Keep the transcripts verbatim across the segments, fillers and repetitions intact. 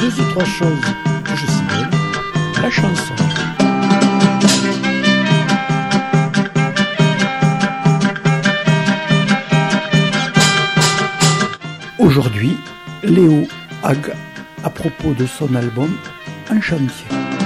deux ou trois choses que je signale. La chanson. Aujourd'hui, Léo Hague à propos de son album En chantier.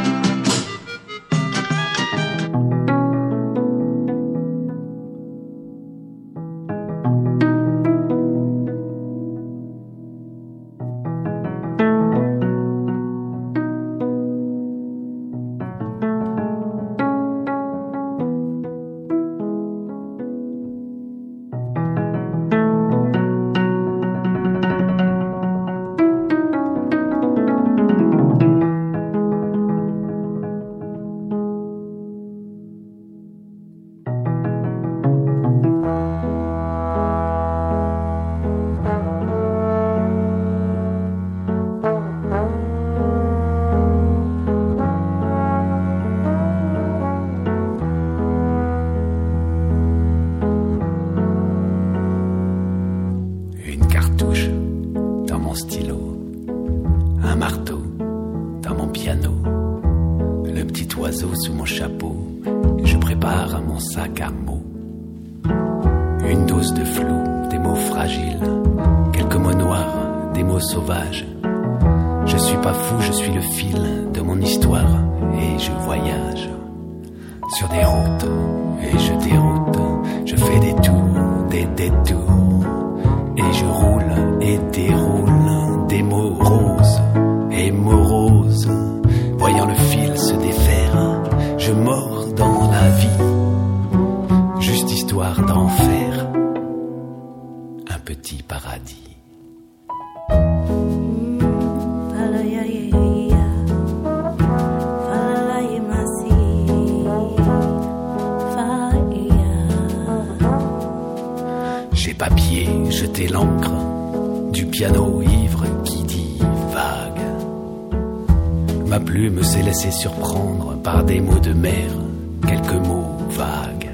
Surprendre par des mots de mer, quelques mots vagues.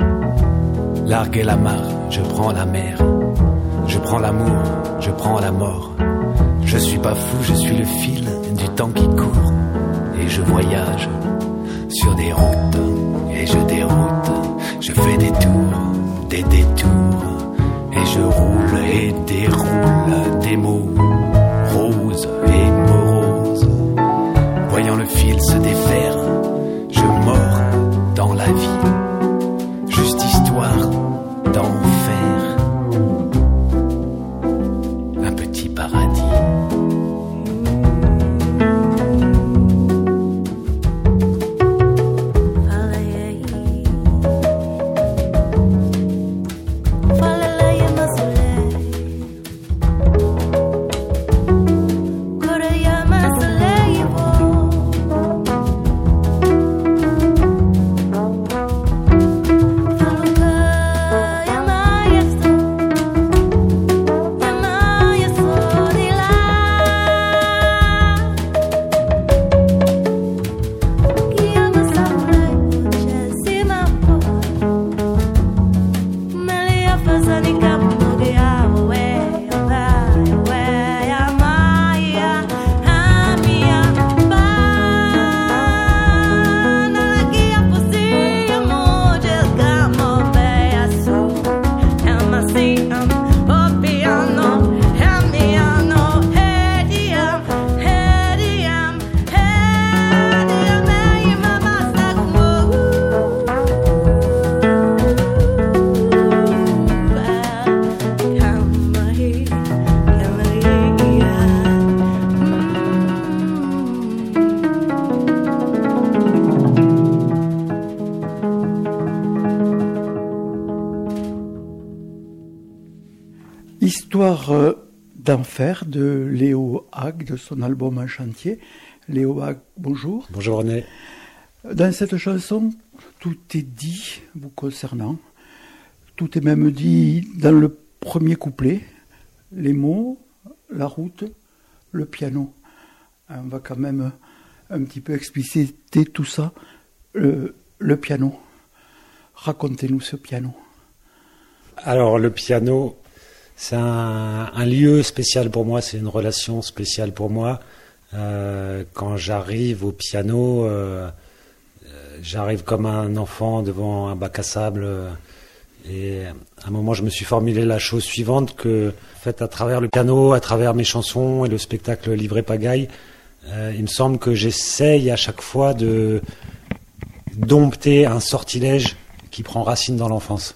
Larguer la mare, je prends la mer. Je prends l'amour, je prends la mort. Je suis pas fou, je suis le fil du temps qui court. Et je voyage sur des routes, et je déroute. Je fais des tours, des détours. Et je roule et déroule des mots roses et moroses. Voyant le fil se défaire, je mords dans la vie, juste histoire d'en faire un petit paradis. Histoire d'enfer de Léo Hague, de son album En chantier. Léo Hague, bonjour. Bonjour René. Dans cette chanson, tout est dit vous concernant. Tout est même dit dans le premier couplet. Les mots, la route, le piano. On va quand même un petit peu expliciter tout ça. Le, le piano. Racontez-nous ce piano. Alors le piano, c'est un, un lieu spécial pour moi, c'est une relation spéciale pour moi. Euh, quand j'arrive au piano, euh, j'arrive comme un enfant devant un bac à sable. Euh, et à un moment, je me suis formulé la chose suivante, que en fait, à travers le piano, à travers mes chansons et le spectacle Livré Pagaille, euh, il me semble que j'essaye à chaque fois de dompter un sortilège qui prend racine dans l'enfance.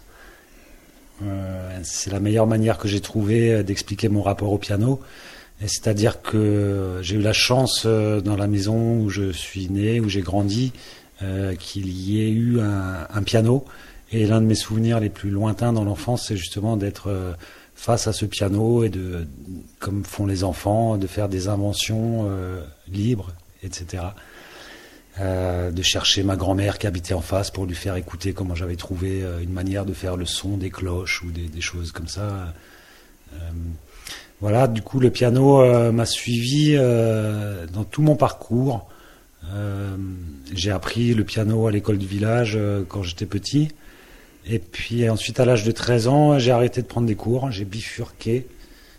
Euh, c'est la meilleure manière que j'ai trouvé d'expliquer mon rapport au piano. Et c'est-à-dire que j'ai eu la chance euh, dans la maison où je suis né, où j'ai grandi, euh, qu'il y ait eu un, un piano. Et l'un de mes souvenirs les plus lointains dans l'enfance, c'est justement d'être euh, face à ce piano et de, comme font les enfants, de faire des inventions euh, libres, et cetera. Euh, de chercher ma grand-mère qui habitait en face pour lui faire écouter comment j'avais trouvé euh, une manière de faire le son des cloches ou des, des choses comme ça. Euh, voilà, du coup, le piano euh, m'a suivi euh, dans tout mon parcours. Euh, j'ai appris le piano à l'école du village euh, quand j'étais petit. Et puis ensuite, à l'âge de treize ans, j'ai arrêté de prendre des cours, j'ai bifurqué.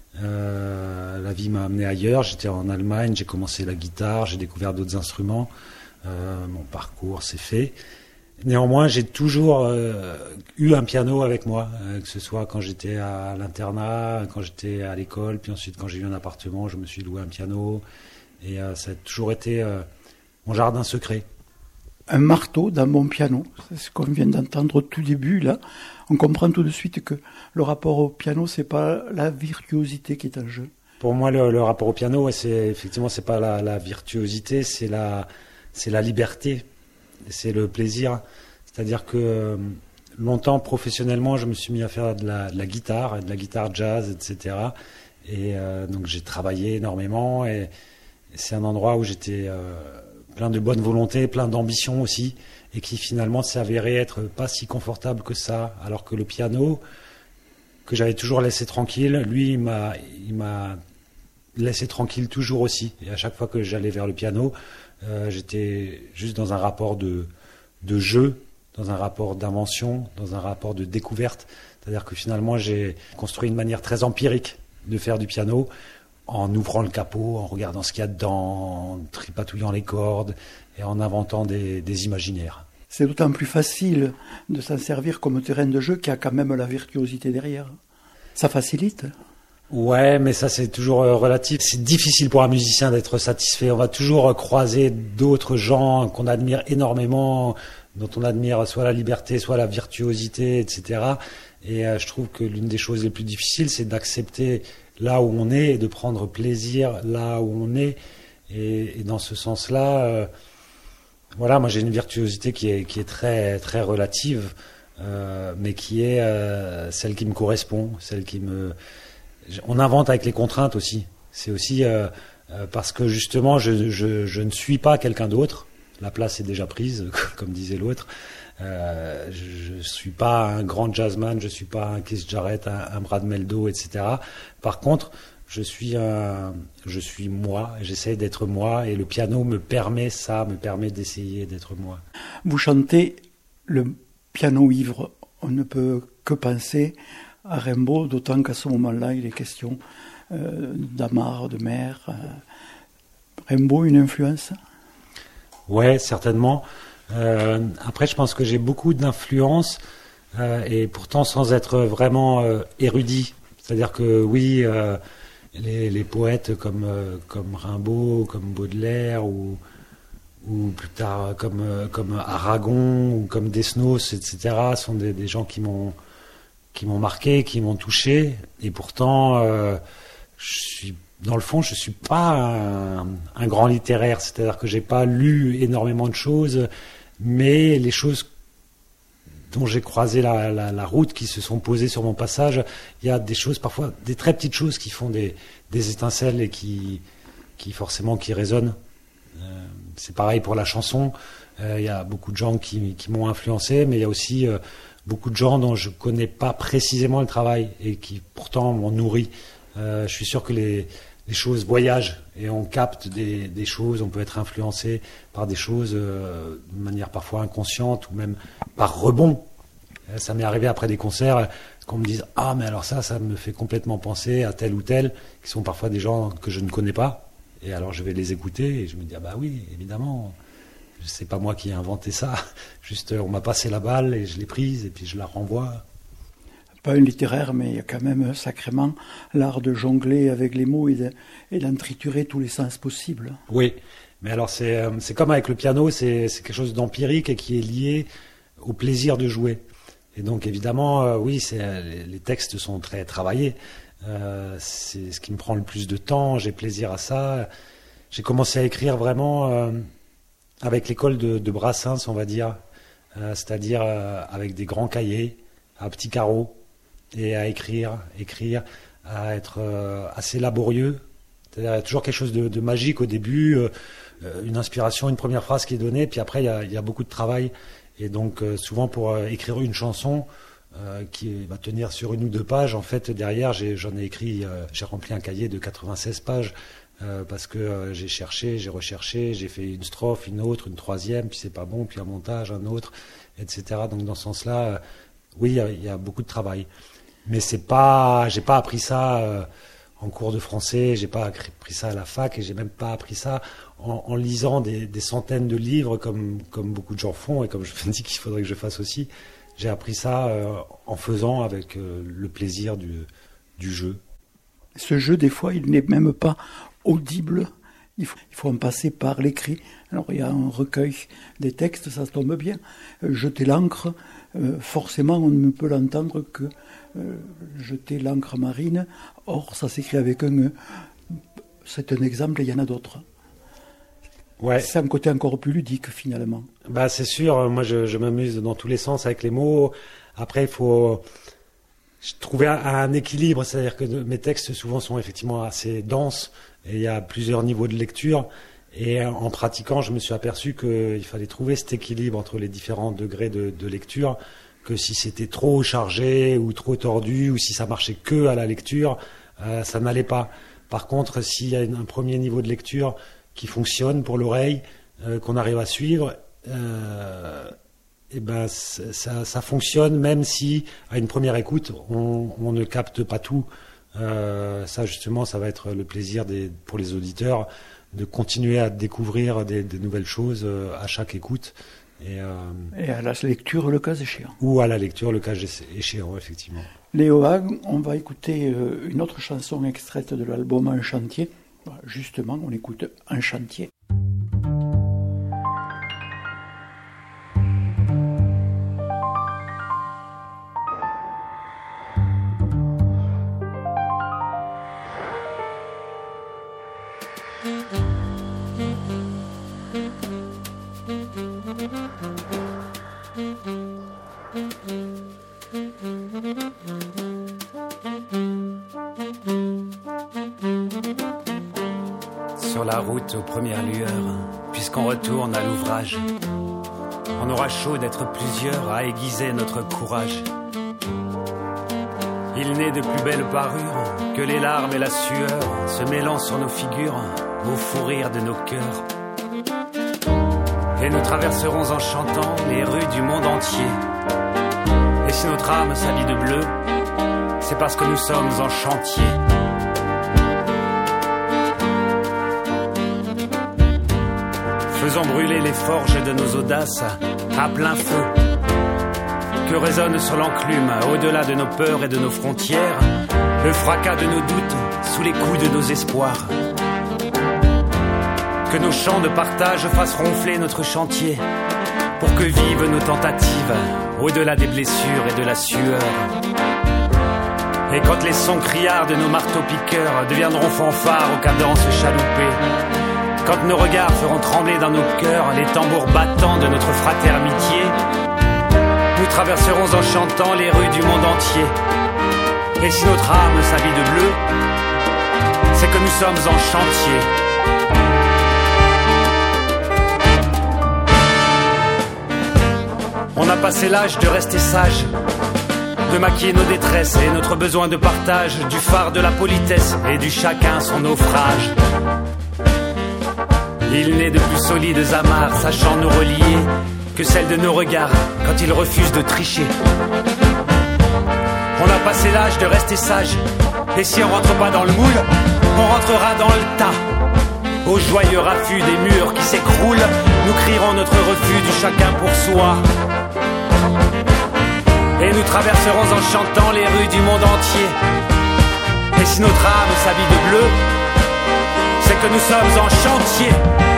Euh, la vie m'a amené ailleurs, j'étais en Allemagne, j'ai commencé la guitare, j'ai découvert d'autres instruments. Euh, mon parcours s'est fait. Néanmoins, j'ai toujours euh, eu un piano avec moi, euh, que ce soit quand j'étais à l'internat, quand j'étais à l'école, puis ensuite quand j'ai eu un appartement, je me suis loué un piano. Et euh, ça a toujours été euh, mon jardin secret. Un marteau dans mon piano, c'est ce qu'on vient d'entendre au tout début là. On comprend tout de suite que le rapport au piano, c'est pas la virtuosité qui est en jeu. Pour moi, le, le rapport au piano, ouais, c'est effectivement, c'est pas la, la virtuosité, c'est la, c'est la liberté, c'est le plaisir. C'est-à-dire que euh, longtemps, professionnellement, je me suis mis à faire de la, de la guitare, de la guitare jazz, et cetera. Et euh, donc j'ai travaillé énormément, et, et c'est un endroit où j'étais euh, plein de bonne volonté, plein d'ambition aussi, et qui finalement s'avérait être pas si confortable que ça, alors que le piano, que j'avais toujours laissé tranquille, lui, il m'a, il m'a laissé tranquille toujours aussi. Et à chaque fois que j'allais vers le piano, euh, j'étais juste dans un rapport de, de jeu, dans un rapport d'invention, dans un rapport de découverte. C'est-à-dire que finalement, j'ai construit une manière très empirique de faire du piano, en ouvrant le capot, en regardant ce qu'il y a dedans, en tripatouillant les cordes et en inventant des, des imaginaires. C'est d'autant plus facile de s'en servir comme terrain de jeu qu'il y a quand même la virtuosité derrière. Ça facilite. Ouais, mais ça c'est toujours euh, relatif. C'est difficile pour un musicien d'être satisfait. On va toujours euh, croiser d'autres gens qu'on admire énormément, dont on admire soit la liberté, soit la virtuosité, et cetera. Et euh, je trouve que l'une des choses les plus difficiles, c'est d'accepter là où on est et de prendre plaisir là où on est. Et, et dans ce sens-là, euh, voilà, moi j'ai une virtuosité qui est, qui est très, très relative, euh, mais qui est euh, celle qui me correspond, celle qui me... On invente avec les contraintes aussi. C'est aussi euh, euh, parce que justement, je, je, je ne suis pas quelqu'un d'autre. La place est déjà prise, comme disait l'autre. Euh, je ne suis pas un grand jazzman, je ne suis pas un Keith Jarrett, un, un Brad Mehldau, et cetera. Par contre, je suis, un, je suis moi, j'essaie d'être moi, et le piano me permet ça, me permet d'essayer d'être moi. Vous chantez le piano ivre. On ne peut que penser à Rimbaud, d'autant qu'à ce moment-là, il est question euh, d'amarre, de mer. Euh, Rimbaud, une influence ? Ouais, certainement. Euh, après, je pense que j'ai beaucoup d'influence, euh, et pourtant sans être vraiment euh, érudit. C'est-à-dire que oui, euh, les, les poètes comme, euh, comme Rimbaud, comme Baudelaire, ou, ou plus tard comme, euh, comme Aragon, ou comme Desnos, et cetera, sont des, des gens qui m'ont, qui m'ont marqué, qui m'ont touché. Et pourtant, euh, je suis... Dans le fond, je suis pas un, un grand littéraire, c'est-à-dire que j'ai pas lu énormément de choses, mais les choses dont j'ai croisé la, la, la route, qui se sont posées sur mon passage, il y a des choses, parfois des très petites choses qui font des, des étincelles et qui, qui forcément qui résonnent. Euh, c'est pareil pour la chanson. Euh, il y a beaucoup de gens qui, qui m'ont influencé, mais il y a aussi euh, beaucoup de gens dont je connais pas précisément le travail et qui pourtant m'ont nourri. Euh, je suis sûr que les, les choses voyagent et on capte des, des choses, on peut être influencé par des choses euh, de manière parfois inconsciente ou même par rebond. Euh, ça m'est arrivé après des concerts qu'on me dise « Ah, mais alors ça, ça me fait complètement penser à tel ou tel », qui sont parfois des gens que je ne connais pas. Et alors je vais les écouter et je me dis, ah bah oui, évidemment, c'est pas moi qui ai inventé ça. Juste, on m'a passé la balle et je l'ai prise et puis je la renvoie. Pas un littéraire, mais il y a quand même sacrément l'art de jongler avec les mots et, de, et d'en triturer tous les sens possibles. Oui, mais alors c'est, c'est comme avec le piano, c'est, c'est quelque chose d'empirique et qui est lié au plaisir de jouer. Et donc évidemment, euh, oui, c'est, les, les textes sont très travaillés. Euh, c'est ce qui me prend le plus de temps, j'ai plaisir à ça. J'ai commencé à écrire vraiment euh, avec l'école de, de Brassens, on va dire, euh, c'est-à-dire euh, avec des grands cahiers, à petits carreaux, et à écrire, écrire, à être euh, assez laborieux. C'est-à-dire, il y a toujours quelque chose de, de magique au début, euh, une inspiration, une première phrase qui est donnée, puis après, il y a, il y a beaucoup de travail. Et donc, euh, souvent, pour euh, écrire une chanson euh, qui va tenir sur une ou deux pages, en fait, derrière, j'ai, j'en ai écrit, euh, j'ai rempli un cahier de quatre-vingt-seize pages, euh, parce que euh, j'ai cherché, j'ai recherché, j'ai fait une strophe, une autre, une troisième, puis c'est pas bon, puis un montage, un autre, et cetera. Donc, dans ce sens-là, euh, oui, il y, a, il y a beaucoup de travail. Mais c'est pas, j'ai pas appris ça euh, en cours de français, j'ai pas appris ça à la fac et j'ai même pas appris ça en, en lisant des, des centaines de livres comme, comme beaucoup de gens font et comme je me dis qu'il faudrait que je fasse aussi. J'ai appris ça euh, en faisant avec euh, le plaisir du, du jeu. Ce jeu, des fois, il n'est même pas audible. Il faut, il faut en passer par l'écrit. Alors, il y a un recueil des textes, ça tombe bien. Euh, jeter l'encre, euh, forcément, on ne peut l'entendre que euh, jeter l'encre marine. Or, ça s'écrit avec un E. C'est un exemple, et il y en a d'autres. Ouais. C'est un côté encore plus ludique, finalement. Bah, c'est sûr, moi, je, je m'amuse dans tous les sens avec les mots. Après, il faut trouver un, un équilibre, c'est-à-dire que mes textes, souvent, sont effectivement assez denses. Et il y a plusieurs niveaux de lecture. Et en pratiquant, je me suis aperçu qu'il fallait trouver cet équilibre entre les différents degrés de, de lecture, que si c'était trop chargé ou trop tordu, ou si ça marchait que à la lecture, euh, ça n'allait pas. Par contre, s'il y a un premier niveau de lecture qui fonctionne pour l'oreille, euh, qu'on arrive à suivre, euh, et ben ça, ça fonctionne même si, à une première écoute, on, on ne capte pas tout. Euh, ça justement, ça va être le plaisir des, pour les auditeurs de continuer à découvrir des, des nouvelles choses euh, à chaque écoute. Et, euh, et à la lecture, le cas échéant. Ou à la lecture, le cas échéant, effectivement. Léo Hague, on va écouter euh, une autre chanson extraite de l'album Un chantier. Justement, on écoute Un chantier. Sur la route aux premières lueurs, puisqu'on retourne à l'ouvrage, on aura chaud d'être plusieurs à aiguiser notre courage. Il n'est de plus belle parure que les larmes et la sueur se mêlant sur nos figures au fou rire de nos cœurs. Et nous traverserons en chantant les rues du monde entier. Et si notre âme s'habille de bleu, c'est parce que nous sommes en chantier. Faisons brûler les forges de nos audaces à plein feu. Que résonne sur l'enclume, au-delà de nos peurs et de nos frontières, le fracas de nos doutes sous les coups de nos espoirs. Que nos chants de partage fassent ronfler notre chantier, pour que vivent nos tentatives, au-delà des blessures et de la sueur. Et quand les sons criards de nos marteaux-piqueurs deviendront fanfares aux cadences chaloupées, quand nos regards feront trembler dans nos cœurs les tambours battants de notre fraternité, nous traverserons en chantant les rues du monde entier. Et si notre âme s'habille de bleu, c'est que nous sommes en chantier. On a passé l'âge de rester sage, de maquiller nos détresses et notre besoin de partage, du phare de la politesse et du chacun son naufrage. Il n'est de plus solides amarres sachant nous relier que celle de nos regards quand ils refusent de tricher. On a passé l'âge de rester sage, et si on rentre pas dans le moule, on rentrera dans le tas. Au joyeux raffut des murs qui s'écroulent, nous crierons notre refus du chacun pour soi. Et nous traverserons en chantant les rues du monde entier. Et si notre âme s'habille de bleu, c'est que nous sommes en chantier.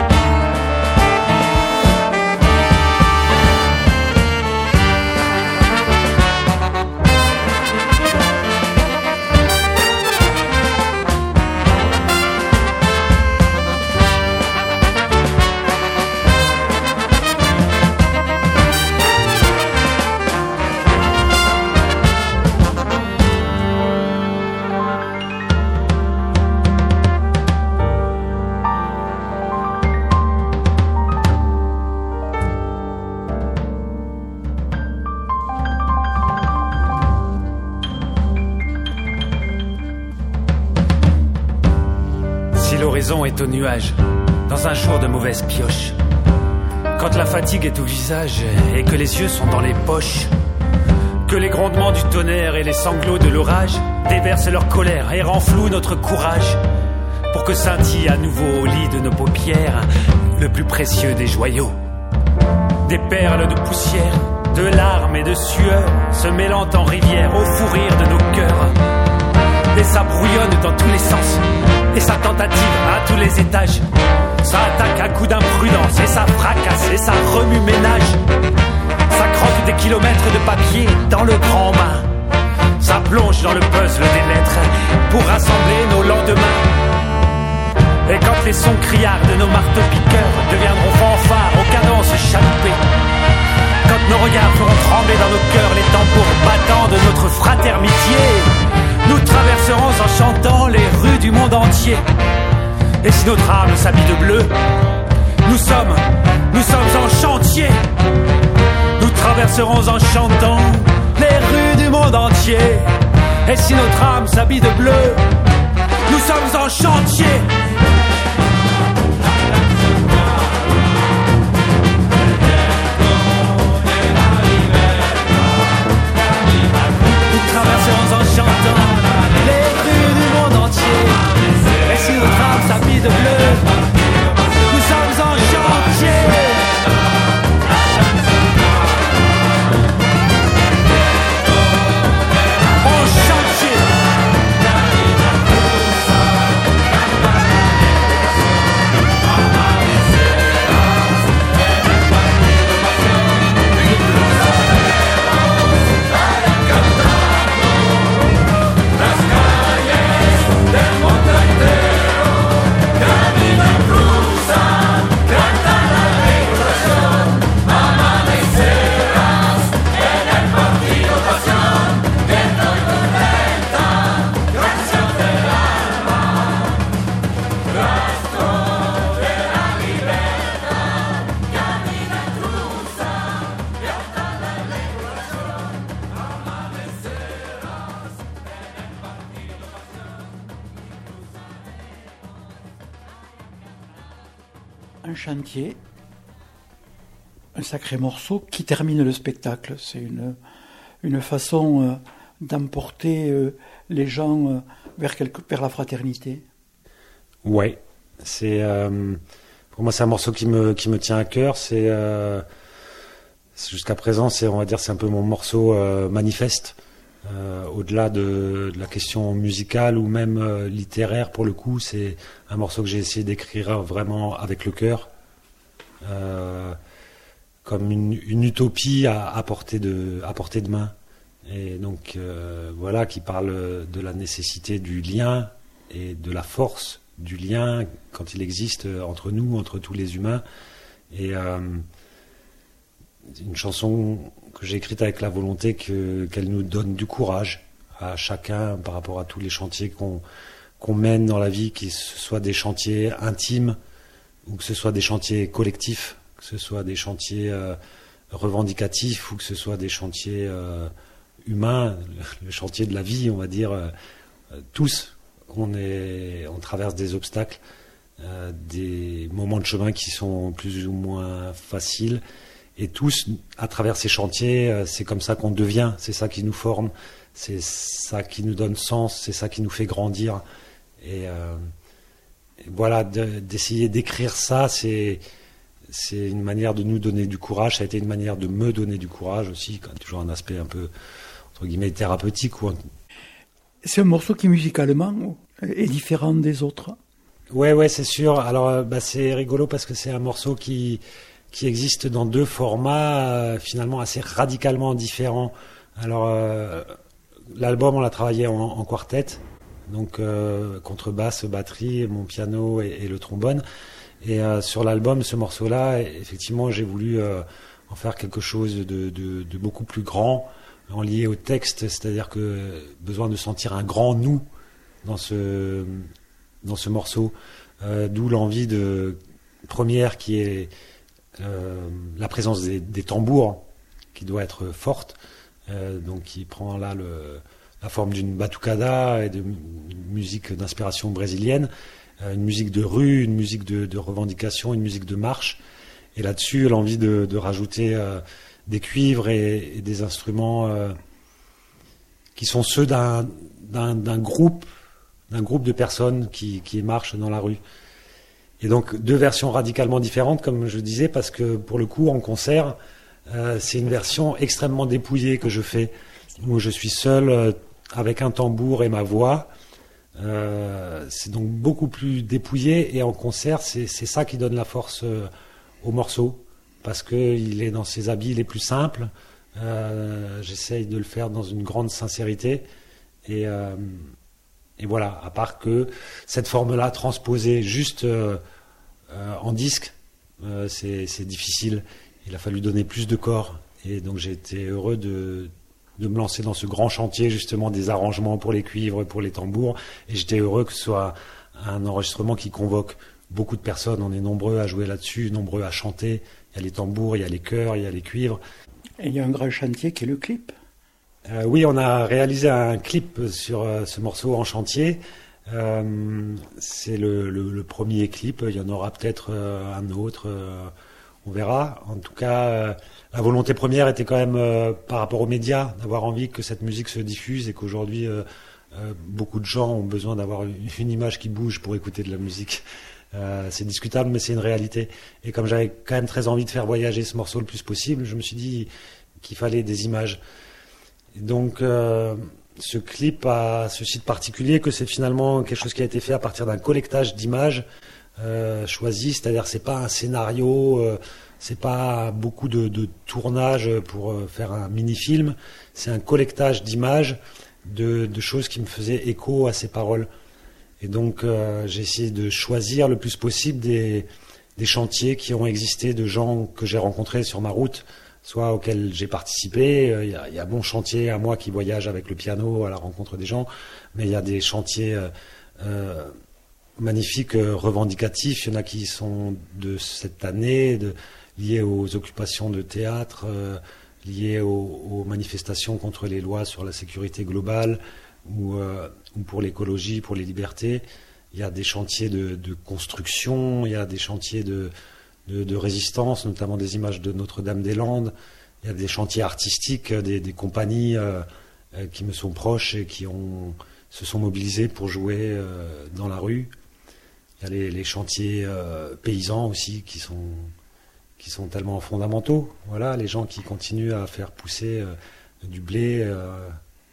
Est au nuage, dans un jour de mauvaise pioche. Quand la fatigue est au visage et que les yeux sont dans les poches, que les grondements du tonnerre et les sanglots de l'orage déversent leur colère et renflouent notre courage, pour que scintille à nouveau au lit de nos paupières le plus précieux des joyaux. Des perles de poussière, de larmes et de sueur se mêlant en rivière au fou rire de nos cœurs. Et ça brouillonne dans tous les sens, et ça tentative à tous les étages. Ça attaque à coups d'imprudence, et ça fracasse, et ça remue ménage. Ça croque des kilomètres de papier dans le grand bain. Ça plonge dans le puzzle des lettres pour rassembler nos lendemains. Et quand les sons criards de nos marteaux-piqueurs deviendront fanfares aux cadences chaloupées, quand nos regards feront trembler dans nos cœurs les tambours battants de notre fraternité, nous traverserons en chantant les rues du monde entier. Et si notre âme s'habille de bleu, nous sommes, nous sommes en chantier. Nous traverserons en chantant les rues du monde entier. Et si notre âme s'habille de bleu, nous sommes en chantier. Nous traverserons en chantant les rues du monde entier. Et si notre âme s'habille de bleu, nous sommes en chantier. En chantier. Un chantier, un sacré morceau qui termine le spectacle. C'est une, une façon euh, d'emporter euh, les gens euh, vers, quelque, vers la fraternité. Ouais, c'est, euh, pour moi c'est un morceau qui me, qui me tient à cœur. C'est, euh, c'est jusqu'à présent, c'est, on va dire, c'est un peu mon morceau euh, manifeste. Euh, au-delà de, de la question musicale ou même euh, littéraire, pour le coup, c'est un morceau que j'ai essayé d'écrire vraiment avec le cœur, euh, comme une, une utopie à, à, portée de, à portée de main. Et donc euh, voilà, qui parle de la nécessité du lien et de la force du lien quand il existe entre nous, entre tous les humains. Et euh, une chanson que j'ai écrite avec la volonté que, qu'elle nous donne du courage à chacun par rapport à tous les chantiers qu'on, qu'on mène dans la vie, que ce soit des chantiers intimes ou que ce soit des chantiers collectifs, que ce soit des chantiers euh, revendicatifs ou que ce soit des chantiers euh, humains, le, le chantier de la vie, on va dire, euh, tous, on, est, on traverse des obstacles, euh, des moments de chemin qui sont plus ou moins faciles. Et tous, à travers ces chantiers, c'est comme ça qu'on devient, c'est ça qui nous forme, c'est ça qui nous donne sens, c'est ça qui nous fait grandir. Et, euh, voilà, de, d'essayer d'écrire ça, c'est, c'est une manière de nous donner du courage. Ça a été une manière de me donner du courage aussi, quand toujours un aspect un peu, entre guillemets, thérapeutique. Ou... C'est un morceau qui, musicalement, est différent des autres. Ouais, ouais, c'est sûr. Alors, bah, c'est rigolo parce que c'est un morceau qui, qui existe dans deux formats, euh, finalement, assez radicalement différents. Alors, euh, l'album, on l'a travaillé en, en quartet. Donc euh, contrebasse, batterie, mon piano et, et le trombone. Et euh, sur l'album, ce morceau-là, effectivement, j'ai voulu euh, en faire quelque chose de, de, de beaucoup plus grand, en lié au texte, c'est-à-dire que besoin de sentir un grand nous dans ce, dans ce morceau, euh, d'où l'envie de première qui est euh, la présence des, des tambours, qui doit être forte, euh, donc qui prend là le... la forme d'une batucada et de musique d'inspiration brésilienne, une musique de rue, une musique de, de revendication, une musique de marche. Et là-dessus, l'envie de, de rajouter euh, des cuivres et, et des instruments euh, qui sont ceux d'un, d'un, d'un groupe, d'un groupe de personnes qui, qui marchent dans la rue. Et donc deux versions radicalement différentes, comme je disais, parce que pour le coup, en concert, euh, c'est une version extrêmement dépouillée que je fais, où je suis seul euh, avec un tambour et ma voix. Euh, c'est donc beaucoup plus dépouillé, et en concert, c'est, c'est ça qui donne la force euh, au morceau, parce qu'il est dans ses habits les plus simples. Euh, j'essaye de le faire dans une grande sincérité, et, euh, et voilà, à part que cette forme-là transposée juste euh, euh, en disque, euh, c'est, c'est difficile. Il a fallu donner plus de corps, et donc j'ai été heureux de de me lancer dans ce grand chantier, justement, des arrangements pour les cuivres, pour les tambours. Et j'étais heureux que ce soit un enregistrement qui convoque beaucoup de personnes. On est nombreux à jouer là-dessus, nombreux à chanter. Il y a les tambours, il y a les chœurs, il y a les cuivres. Et il y a un grand chantier qui est le clip. Euh, oui, on a réalisé un clip sur euh, ce morceau en chantier. Euh, c'est le, le, le premier clip. Il y en aura peut-être euh, un autre. Euh, on verra. En tout cas... Euh, La volonté première était quand même, euh, par rapport aux médias, d'avoir envie que cette musique se diffuse, et qu'aujourd'hui, euh, euh, beaucoup de gens ont besoin d'avoir une, une image qui bouge pour écouter de la musique. Euh, c'est discutable, mais c'est une réalité. Et comme j'avais quand même très envie de faire voyager ce morceau le plus possible, je me suis dit qu'il fallait des images. Et donc, euh, ce clip a ceci de particulier que c'est finalement quelque chose qui a été fait à partir d'un collectage d'images euh, choisies, c'est-à-dire c'est pas un scénario... Euh, C'est pas beaucoup de, de tournage pour faire un mini-film, c'est un collectage d'images, de, de choses qui me faisaient écho à ces paroles. Et donc euh, j'ai essayé de choisir le plus possible des, des chantiers qui ont existé, de gens que j'ai rencontrés sur ma route, soit auxquels j'ai participé. Il y a, il y a bon chantier à moi qui voyage avec le piano à la rencontre des gens, mais il y a des chantiers euh, euh, magnifiques, revendicatifs. Il y en a qui sont de cette année, de liées aux occupations de théâtre, euh, liées aux, aux manifestations contre les lois sur la sécurité globale, ou, euh, ou pour l'écologie, pour les libertés. Il y a des chantiers de, de construction, il y a des chantiers de, de, de résistance, notamment des images de Notre-Dame-des-Landes. Il y a des chantiers artistiques, des, des compagnies euh, euh, qui me sont proches et qui ont, se sont mobilisées pour jouer euh, dans la rue. Il y a les, les chantiers euh, paysans aussi qui sont... qui sont tellement fondamentaux. Voilà, les gens qui continuent à faire pousser euh, du blé euh,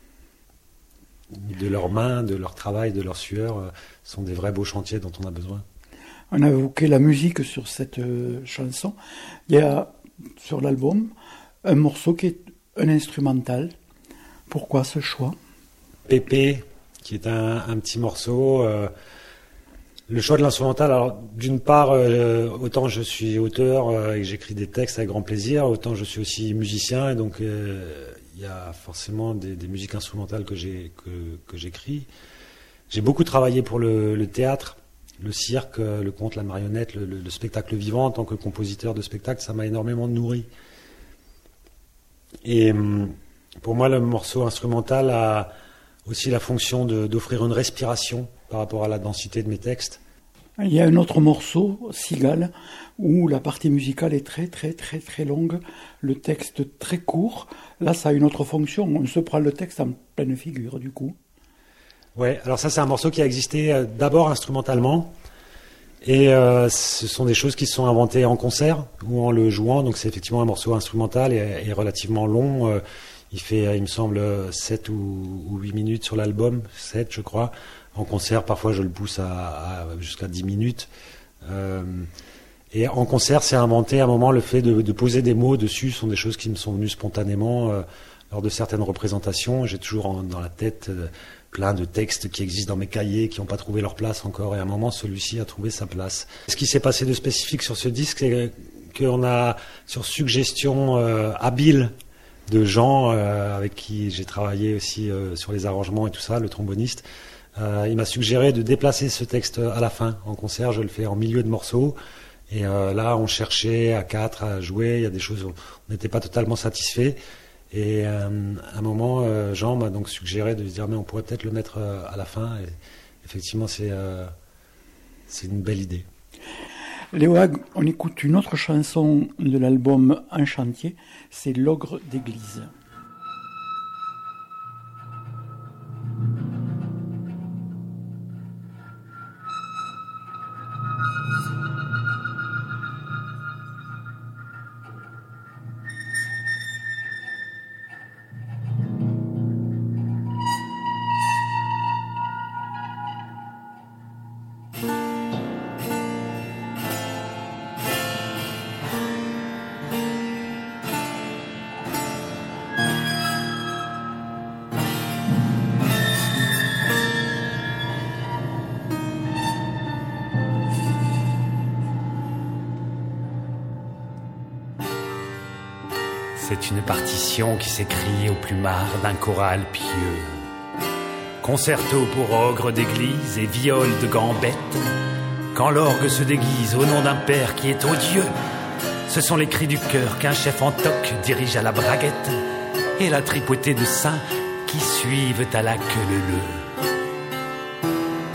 de leurs mains, de leur travail, de leur sueur, euh, sont des vrais beaux chantiers dont on a besoin. On a évoqué la musique sur cette euh, chanson. Il y a sur l'album un morceau qui est un instrumental. Pourquoi ce choix ? Pépé, qui est un, un petit morceau... Euh, Le choix de l'instrumental, alors d'une part, euh, autant je suis auteur euh, et que j'écris des textes avec grand plaisir, autant je suis aussi musicien, et donc il euh, y a forcément des, des musiques instrumentales que, j'ai, que, que j'écris. J'ai beaucoup travaillé pour le, le théâtre, le cirque, le conte, la marionnette, le, le, le spectacle vivant. En tant que compositeur de spectacle, ça m'a énormément nourri. Et pour moi, le morceau instrumental a aussi la fonction de, d'offrir une respiration par rapport à la densité de mes textes. Il y a un autre morceau, Cigale, où la partie musicale est très très très très longue, le texte très court. Là, ça a une autre fonction, on se prend le texte en pleine figure du coup. Ouais, alors ça c'est un morceau qui a existé d'abord instrumentalement, Et euh, ce sont des choses qui se sont inventées en concert ou en le jouant. Donc c'est effectivement un morceau instrumental et, et relativement long. Euh, il fait, il me semble, sept ou, ou huit minutes sur l'album, sept je crois. En concert, parfois je le pousse à, à jusqu'à dix minutes. Euh, et en concert, c'est inventé à un moment le fait de, de poser des mots dessus. Ce sont des choses qui me sont venues spontanément euh, lors de certaines représentations. J'ai toujours en, dans la tête euh, plein de textes qui existent dans mes cahiers, qui n'ont pas trouvé leur place encore. Et à un moment, celui-ci a trouvé sa place. Ce qui s'est passé de spécifique sur ce disque, c'est qu'on a, sur suggestion euh, habile de gens euh, avec qui j'ai travaillé aussi euh, sur les arrangements et tout ça, le tromboniste, euh, il m'a suggéré de déplacer ce texte à la fin. En concert, je le fais en milieu de morceau. Et euh, là, on cherchait à quatre à jouer. Il y a des choses où on n'était pas totalement satisfait. Et euh, à un moment, euh, Jean m'a donc suggéré de se dire mais on pourrait peut-être le mettre euh, à la fin. Et effectivement, c'est euh, c'est une belle idée. Léo Hague, on écoute une autre chanson de l'album En chantier, c'est L'ogre d'église. C'est une partition qui s'écrit au plumard d'un choral pieux. Concerto pour ogre d'église et viol de gambette. Quand l'orgue se déguise au nom d'un père qui est odieux, ce sont les cris du cœur qu'un chef en toque dirige à la braguette et la tripotée de saints qui suivent à la queue leu.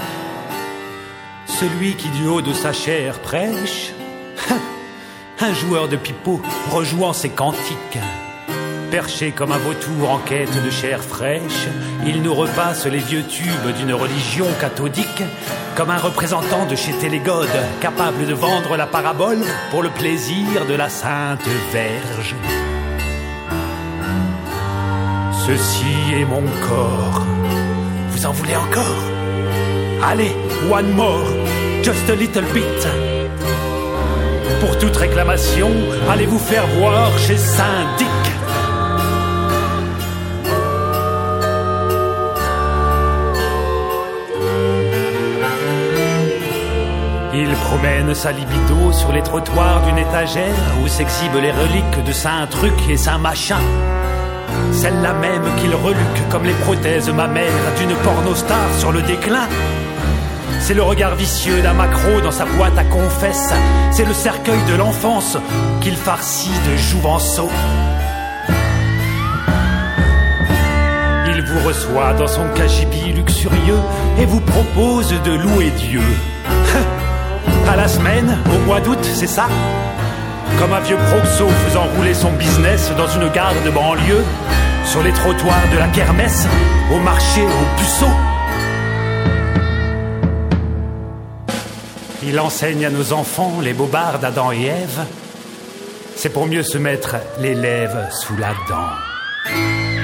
Celui qui du haut de sa chair prêche, un joueur de pipeau rejouant ses cantiques. Perché comme un vautour en quête de chair fraîche, il nous repasse les vieux tubes d'une religion cathodique, comme un représentant de chez Télégode, capable de vendre la parabole pour le plaisir de la Sainte Vierge. Ceci est mon corps. Vous en voulez encore? Allez, one more, just a little bit. Pour toute réclamation, allez vous faire voir chez Saint-Dick. Il promène sa libido sur les trottoirs d'une étagère où s'exhibent les reliques de Saint-Truc et Saint-Machin. Celle-là même qu'il reluque comme les prothèses mammaires d'une pornostar sur le déclin. C'est le regard vicieux d'un maquereau dans sa boîte à confesse. C'est le cercueil de l'enfance qu'il farcit de jouvenceaux. Il vous reçoit dans son cagibi luxurieux et vous propose de louer Dieu. À la semaine, au mois d'août, c'est ça? Comme un vieux proxo faisant rouler son business dans une gare de banlieue, sur les trottoirs de la kermesse, au marché, au puceau. Il enseigne à nos enfants les bobards d'Adam et Ève. C'est pour mieux se mettre les lèvres sous la dent.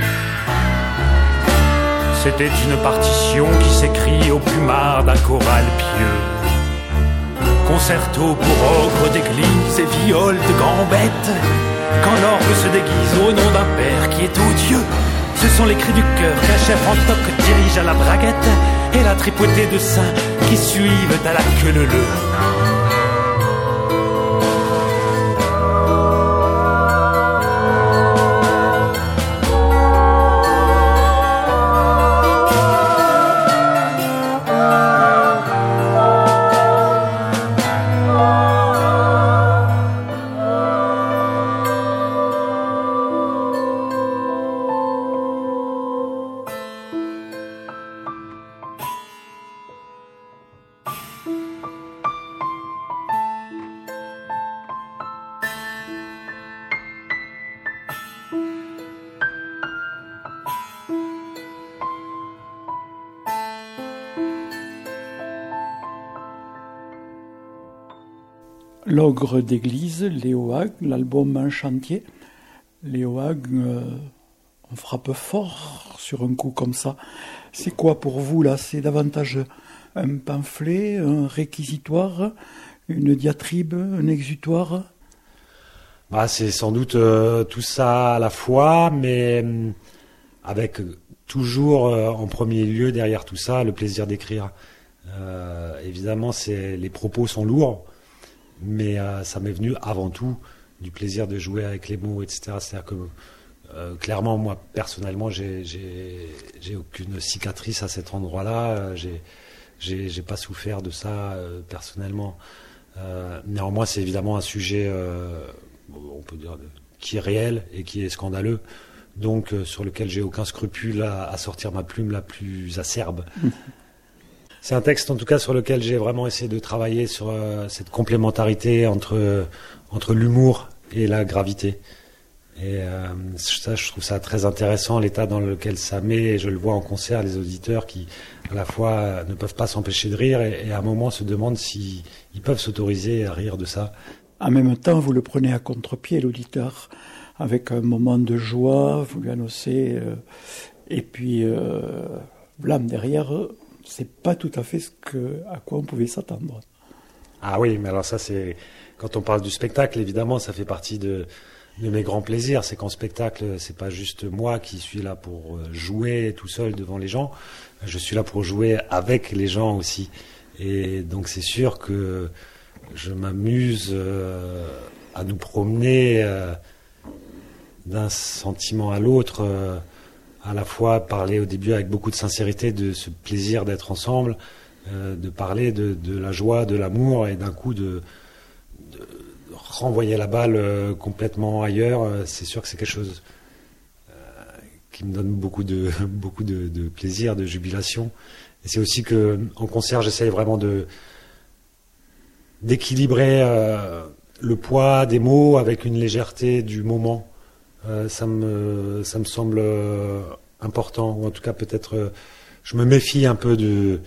C'était une partition qui s'écrit au plumard d'un choral pieux. Concerto pour ogre d'église et viol de gambette. Quand l'orgue se déguise au nom d'un père qui est odieux, ce sont les cris du cœur qu'un chef en toque dirige à la braguette et la tripotée de saints qui suivent à la queue leu-leu. L'ogre d'église, Léo Hague, l'album En chantier. Léo Hague, euh, on frappe fort sur un coup comme ça. C'est quoi pour vous là? C'est davantage un pamphlet, un réquisitoire, une diatribe, un exutoire? Bah, c'est sans doute euh, tout ça à la fois, mais euh, avec toujours euh, en premier lieu derrière tout ça le plaisir d'écrire. Euh, évidemment, c'est, les propos sont lourds, mais euh, ça m'est venu avant tout du plaisir de jouer avec les mots, et cetera. C'est-à-dire que euh, clairement, moi personnellement, j'ai, j'ai, j'ai aucune cicatrice à cet endroit-là. Euh, j'ai, j'ai, j'ai pas souffert de ça euh, personnellement. Euh, néanmoins, c'est évidemment un sujet, euh, on peut dire, qui est réel et qui est scandaleux. Donc, euh, sur lequel j'ai aucun scrupule à, à sortir ma plume la plus acerbe. C'est un texte, en tout cas, sur lequel j'ai vraiment essayé de travailler sur euh, cette complémentarité entre, euh, entre l'humour et la gravité. Et euh, ça, je trouve ça très intéressant, l'état dans lequel ça met. Et je le vois en concert, les auditeurs qui, à la fois, euh, ne peuvent pas s'empêcher de rire et, et à un moment se demandent s'ils ils peuvent s'autoriser à rire de ça. En même temps, vous le prenez à contre-pied, l'auditeur, avec un moment de joie, vous lui annoncez, euh, et puis, euh, blâme derrière, c'est pas tout à fait ce que, à quoi on pouvait s'attendre. Ah oui, mais alors ça, c'est, quand on parle du spectacle, évidemment, ça fait partie de, de mes grands plaisirs. C'est qu'en spectacle, c'est pas juste moi qui suis là pour jouer tout seul devant les gens. Je suis là pour jouer avec les gens aussi. Et donc, c'est sûr que je m'amuse euh, à nous promener euh, d'un sentiment à l'autre, euh, à la fois parler au début avec beaucoup de sincérité de ce plaisir d'être ensemble, euh, de parler de, de la joie, de l'amour, et d'un coup de, de renvoyer la balle euh, complètement ailleurs. Euh, c'est sûr que c'est quelque chose euh, qui me donne beaucoup de beaucoup de, de plaisir, de jubilation. Et c'est aussi que en concert, j'essaye vraiment de d'équilibrer euh, le poids des mots avec une légèreté du moment. Euh, ça me ça me semble euh, important, ou en tout cas peut-être euh, je me méfie un peu de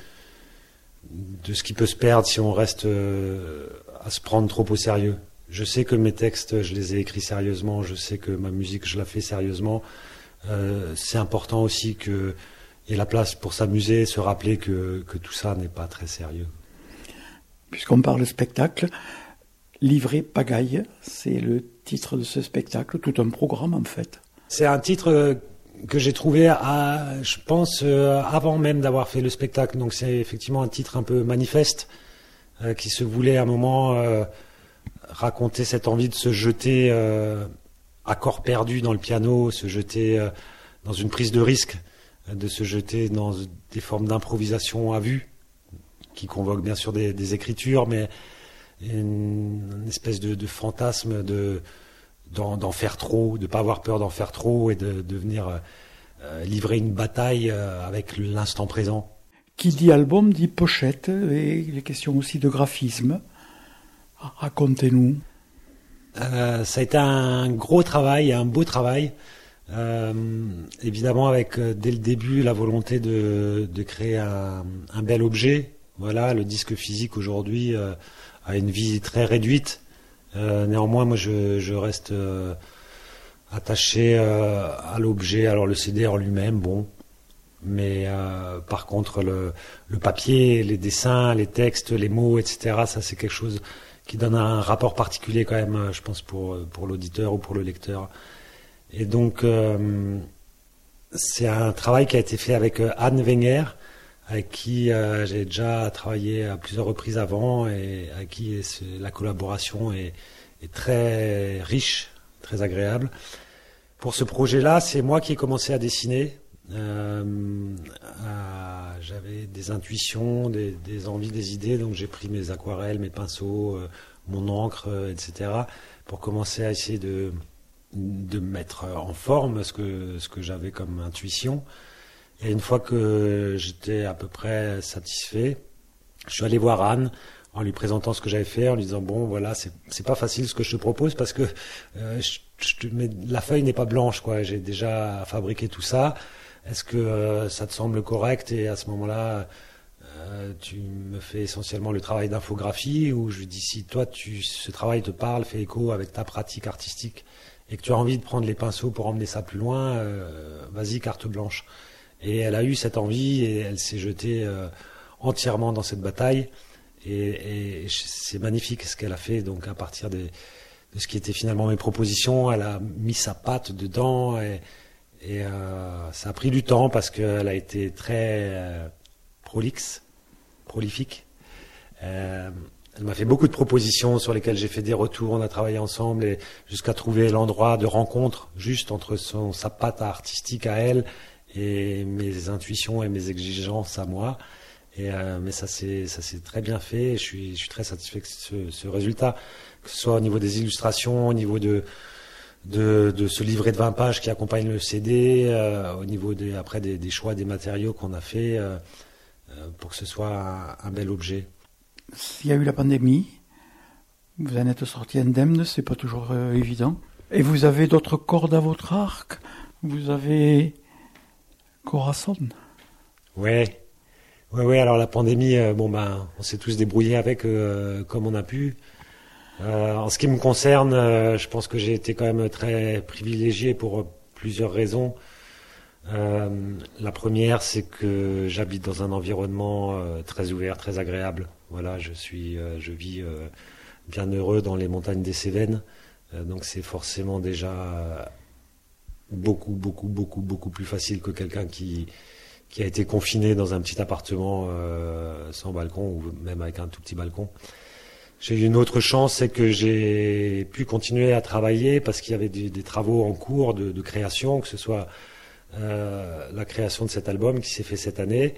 de ce qui peut se perdre si on reste euh, à se prendre trop au sérieux. Je sais que mes textes, je les ai écrits sérieusement, je sais que ma musique, je la fais sérieusement. Euh, c'est important aussi qu'il y ait la place pour s'amuser, se rappeler que, que tout ça n'est pas très sérieux. Puisqu'on parle spectacle, Livrer Pagaille, c'est le titre de ce spectacle, tout un programme en fait. C'est un titre que j'ai trouvé, à, je pense, avant même d'avoir fait le spectacle. Donc c'est effectivement un titre un peu manifeste, euh, qui se voulait à un moment euh, raconter cette envie de se jeter euh, à corps perdu dans le piano, se jeter euh, dans une prise de risque, de se jeter dans des formes d'improvisation à vue, qui convoquent bien sûr des, des écritures, mais une, une espèce de, de fantasme de, d'en, d'en faire trop, de ne pas avoir peur d'en faire trop et de, de venir euh, livrer une bataille euh, avec l'instant présent. Qui dit album dit pochette, et les questions aussi de graphisme. Racontez-nous. Euh, ça a été un gros travail, un beau travail. Euh, évidemment avec euh, dès le début la volonté de, de créer un, un bel objet. Voilà, le disque physique aujourd'hui euh, a une vie très réduite. Euh, néanmoins, moi, je, je reste euh, attaché euh, à l'objet. Alors, le C D en lui-même, bon. Mais euh, par contre, le, le papier, les dessins, les textes, les mots, et cetera, ça, c'est quelque chose qui donne un rapport particulier quand même, je pense, pour, pour l'auditeur ou pour le lecteur. Et donc, euh, c'est un travail qui a été fait avec Anne Wenger, avec qui euh, j'ai déjà travaillé à plusieurs reprises avant et à qui est, la collaboration est, est très riche, très agréable. Pour ce projet-là, c'est moi qui ai commencé à dessiner. Euh, à, j'avais des intuitions, des, des envies, des idées, donc j'ai pris mes aquarelles, mes pinceaux, euh, mon encre, euh, et cetera, pour commencer à essayer de, de mettre en forme ce que, ce que j'avais comme intuition. Et une fois que j'étais à peu près satisfait, je suis allé voir Anne en lui présentant ce que j'avais fait, en lui disant bon voilà, c'est c'est pas facile ce que je te propose parce que euh, je, je te mets, la feuille n'est pas blanche quoi, j'ai déjà fabriqué tout ça. Est-ce que euh, ça te semble correct? Et à ce moment-là, euh, euh, tu me fais essentiellement le travail d'infographie, où je lui dis si toi tu, ce travail te parle, fait écho avec ta pratique artistique, et que tu as envie de prendre les pinceaux pour emmener ça plus loin, euh, vas-y, carte blanche. Et elle a eu cette envie et elle s'est jetée euh, entièrement dans cette bataille. Et, et c'est magnifique ce qu'elle a fait. Donc à partir des, de ce qui était finalement mes propositions, elle a mis sa patte dedans. Et, et euh, ça a pris du temps parce qu'elle a été très euh, prolixe, prolifique. Euh, Elle m'a fait beaucoup de propositions sur lesquelles j'ai fait des retours, on a travaillé ensemble et jusqu'à trouver l'endroit de rencontre juste entre son, sa patte artistique à elle et mes intuitions et mes exigences à moi. Et euh, mais ça s'est ça s'est très bien fait et je suis je suis très satisfait de ce, ce résultat, que ce soit au niveau des illustrations, au niveau de de, de ce livret de vingt pages qui accompagne le C D, euh, au niveau des après des, des choix des matériaux qu'on a fait euh, euh, pour que ce soit un, un bel objet. Il y a eu la pandémie, vous en êtes sorti indemne, c'est pas toujours euh, évident. Et vous avez d'autres cordes à votre arc, vous avez Corazon. Ouais, ouais, ouais. Alors la pandémie, euh, bon ben, on s'est tous débrouillés avec euh, comme on a pu. Euh, en ce qui me concerne, euh, je pense que j'ai été quand même très privilégié pour plusieurs raisons. Euh, la première, c'est que j'habite dans un environnement euh, très ouvert, très agréable. Voilà, je suis, euh, je vis euh, bien heureux dans les montagnes des Cévennes, euh, donc c'est forcément déjà beaucoup, beaucoup, beaucoup, beaucoup plus facile que quelqu'un qui qui a été confiné dans un petit appartement euh, sans balcon ou même avec un tout petit balcon. J'ai eu une autre chance, c'est que j'ai pu continuer à travailler parce qu'il y avait des, des travaux en cours de, de création, que ce soit euh, la création de cet album qui s'est fait cette année,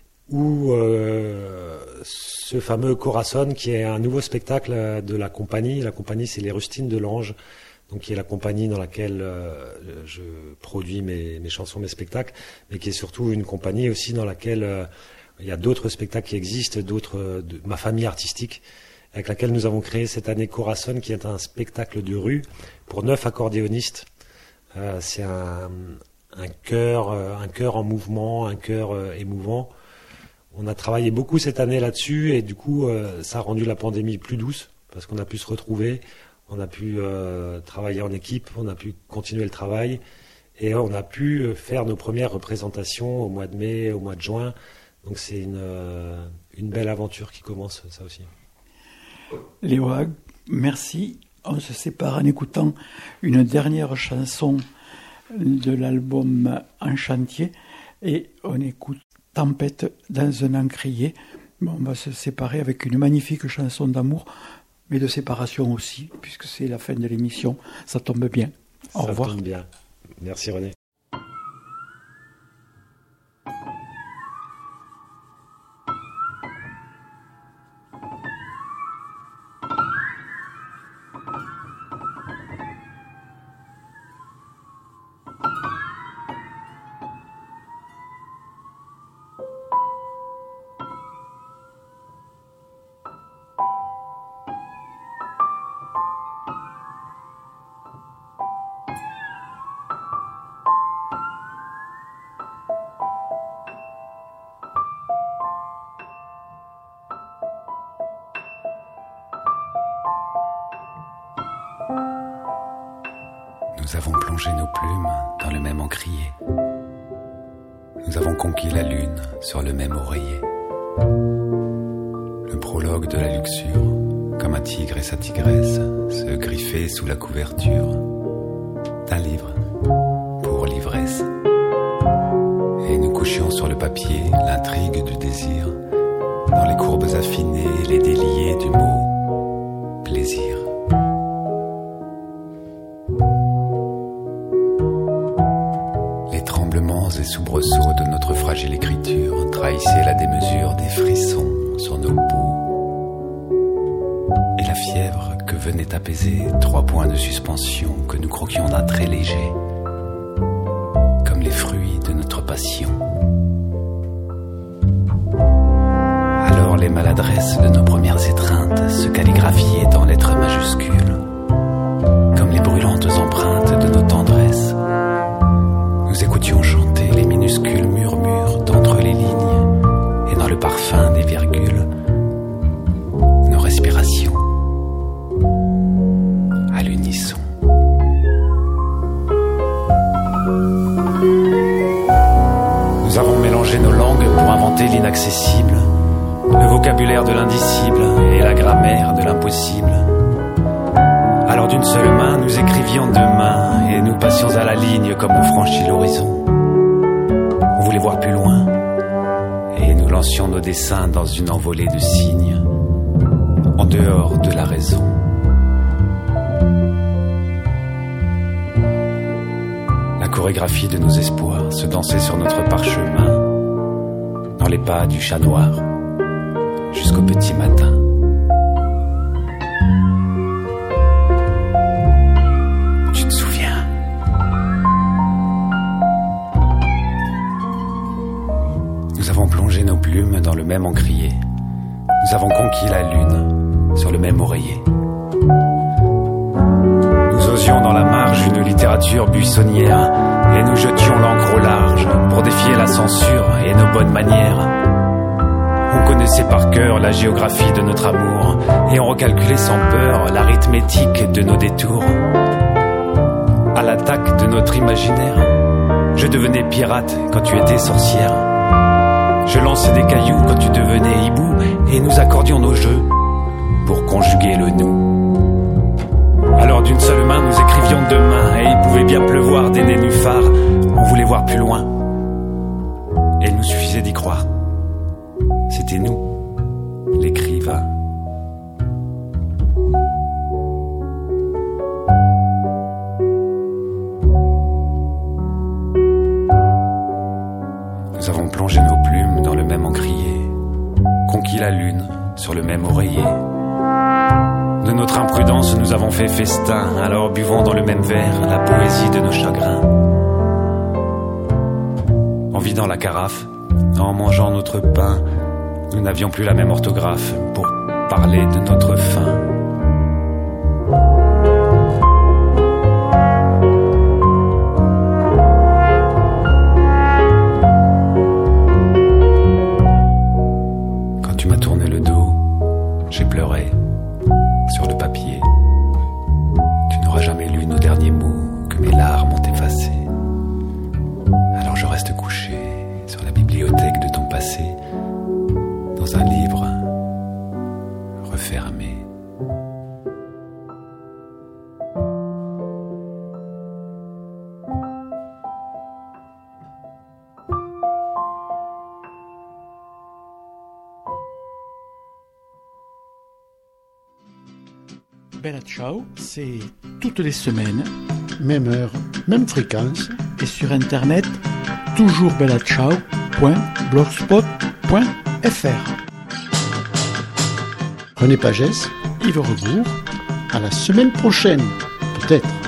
ou euh, ce fameux Corazon qui est un nouveau spectacle de la compagnie. La compagnie, c'est les Rustines de l'Ange, donc qui est la compagnie dans laquelle euh, je produis mes, mes chansons, mes spectacles, mais qui est surtout une compagnie aussi dans laquelle euh, il y a d'autres spectacles qui existent, d'autres de ma famille artistique, avec laquelle nous avons créé cette année Corazon, qui est un spectacle de rue pour neuf accordéonistes. Euh, c'est un, un chœur, un chœur en mouvement, un chœur euh, émouvant. On a travaillé beaucoup cette année là-dessus et du coup, euh, ça a rendu la pandémie plus douce parce qu'on a pu se retrouver, on a pu euh, travailler en équipe, on a pu continuer le travail et on a pu faire nos premières représentations au mois de mai, au mois de juin. Donc c'est une, euh, une belle aventure qui commence, ça aussi. Léo Hague, merci. On se sépare en écoutant une dernière chanson de l'album En chantier et on écoute Tempête dans un encrier. Bon, on va se séparer avec une magnifique chanson d'amour, mais de séparation aussi, puisque c'est la fin de l'émission. Ça tombe bien. Au Ça revoir. tombe bien. Merci René. Nous avons plongé nos plumes dans le même encrier. Nous avons conquis la lune sur le même oreiller. Le prologue de la luxure, comme un tigre et sa tigresse, se griffaient sous la couverture d'un livre pour l'ivresse. Et nous couchions sur le papier l'intrigue du désir, dans les courbes affinées et les déliés du mot plaisir. Et soubresauts de notre fragile écriture trahissaient la démesure des frissons sur nos bouts. Et la fièvre que venait apaiser trois points de suspension que nous croquions d'un trait léger, comme les fruits de notre passion. Alors les maladresses de nos premières étreintes se calligraphiaient en lettres majuscules, comme les brûlantes empreintes de nos tendresses. Nous écoutions chanter les minuscules murmures d'entre les lignes, et dans le parfum l'inaccessible, le vocabulaire de l'indicible et la grammaire de l'impossible. Alors d'une seule main, nous écrivions deux mains et nous passions à la ligne comme on franchit l'horizon. On voulait voir plus loin et nous lancions nos dessins dans une envolée de signes, en dehors de la raison. La chorégraphie de nos espoirs se dansait sur notre parchemin, dans les pas du chat noir, jusqu'au petit matin. Tu te souviens? Nous avons plongé nos plumes dans le même encrier. Nous avons conquis la lune sur le même oreiller. Nous osions dans la marge une littérature buissonnière et nous jetions l'encre au large pour défier la censure et nos bonnes manières. On connaissait par cœur la géographie de notre amour et on recalculait sans peur l'arithmétique de nos détours. À l'attaque de notre imaginaire, je devenais pirate quand tu étais sorcière. Je lançais des cailloux quand tu devenais hibou et nous accordions nos jeux pour conjuguer le nous. Alors d'une seule main, nous écrivions deux mains et il pouvait bien pleuvoir des nénuphars. On voulait voir plus loin et il nous suffisait d'y croire. C'était nous, l'écrivain. Nous avons plongé nos plumes dans le même encrier, conquis la lune sur le même oreiller. De notre imprudence, nous avons fait festin, alors buvons dans le même verre la poésie de nos chagrins. En vidant la carafe, en mangeant notre pain, nous n'avions plus la même orthographe pour parler de notre faim. Quand tu m'as tourné le dos, j'ai pleuré sur le papier. Tu n'auras jamais lu nos derniers mots que mes larmes ont effacés. Alors je reste couché sur la bibliothèque de ton passé, dans un livre refermé. Bella Ciao, c'est toutes les semaines, Même heure, même fréquence. et sur internet, toujours bella ciao point blogspot point f r. René Pagès, Yves Rebourg. à la semaine prochaine, peut-être.